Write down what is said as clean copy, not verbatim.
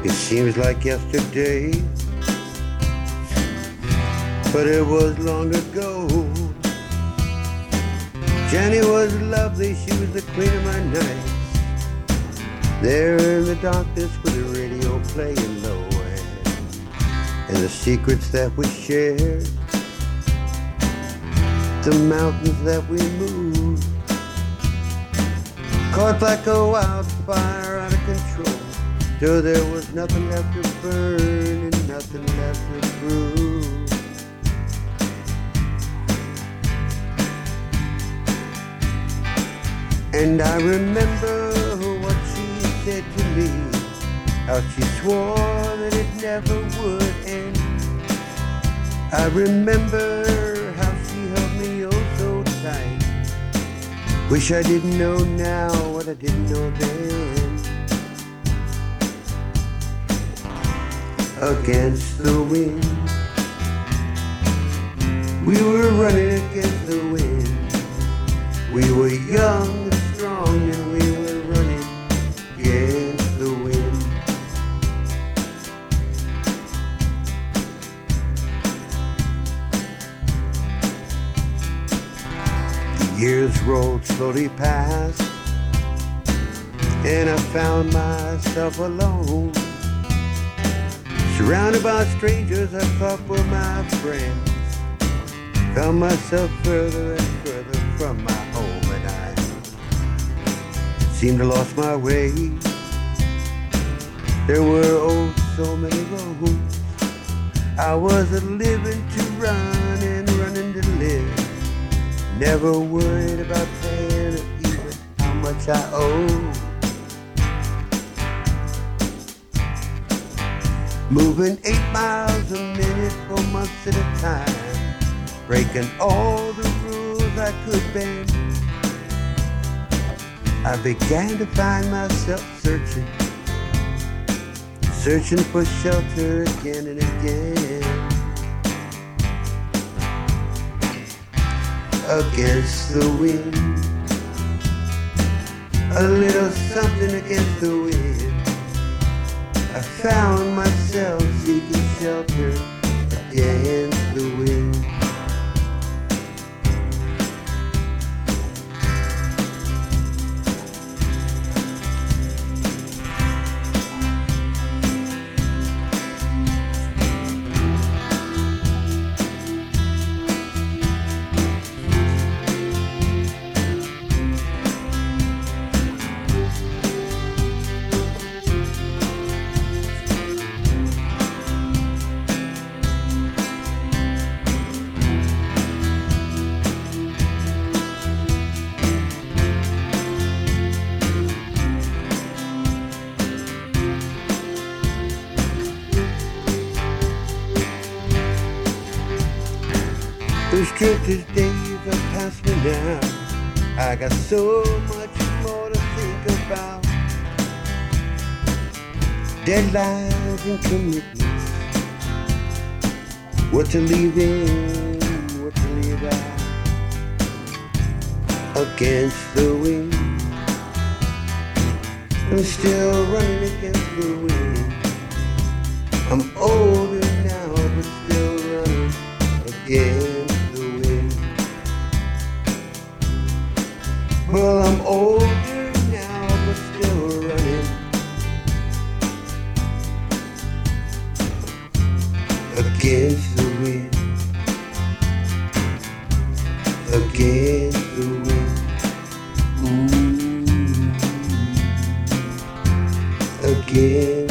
It seems like yesterday, but it was long ago. Jenny was lovely, she was the queen of my nights. There in the darkness with the radio playing low, and the secrets that we shared, the mountains that we moved, caught like a wildfire out of control, till there was nothing left to burn and nothing left to prove. And I remember what she said to me, how she swore that it never would end. I remember how she held me oh so tight. Wish I didn't know now what I didn't know then. Against the wind, we were running against the wind. We were young and strong and we were running against the wind. The years rolled slowly past, and I found myself alone, surrounded by strangers I thought were my friends. Found myself further and further from my home, and I seemed to lost my way. There were oh so many roads. I was a living to run and running to live, never worried about paying or even how much I owe. Moving 8 miles a minute for months at a time, breaking all the rules I could bend. I began to find myself searching for shelter again and again. Against the wind, a little something against the wind. I found myself seeking shelter against the wind. Those drifter's days are past me now. I got so much more to think about. Deadlines and commitments, what to leave in, what to leave out. Against the wind, I'm still running against the wind. I'm older now, but still running against. Well, I'm older now, but still running against the wind, against the wind, against